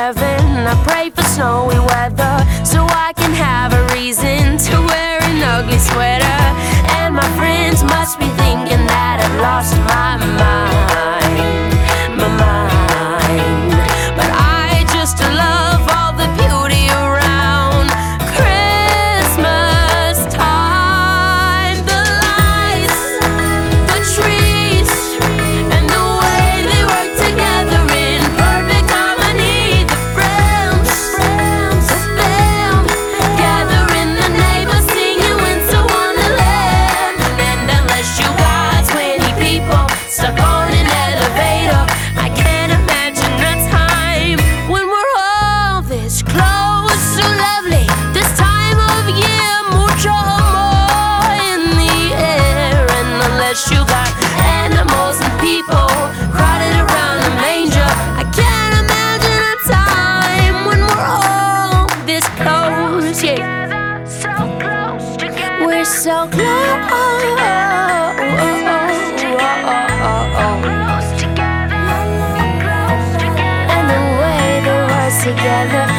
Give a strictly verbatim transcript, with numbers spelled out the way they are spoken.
heaven. I pray for snowy weather so I can have a reason to wear an ugly sweater. And my friends must be thinking that I've lost my mind, my mind. But I just love all the beauty around Christmas time. The lights, the trees, and the way they work together in perfect harmony. The friends, the fam, gathering the neighbors, singing Winter Wonderland. And unless you got twenty people stuck on an elevator, I can't imagine a time when we're all this close. So lovely this time of year, mucho amor in the air. And unless you got animals and people crowded around the manger, I can't imagine a time when we're all this close. Yeah, we're so close. And the way they was together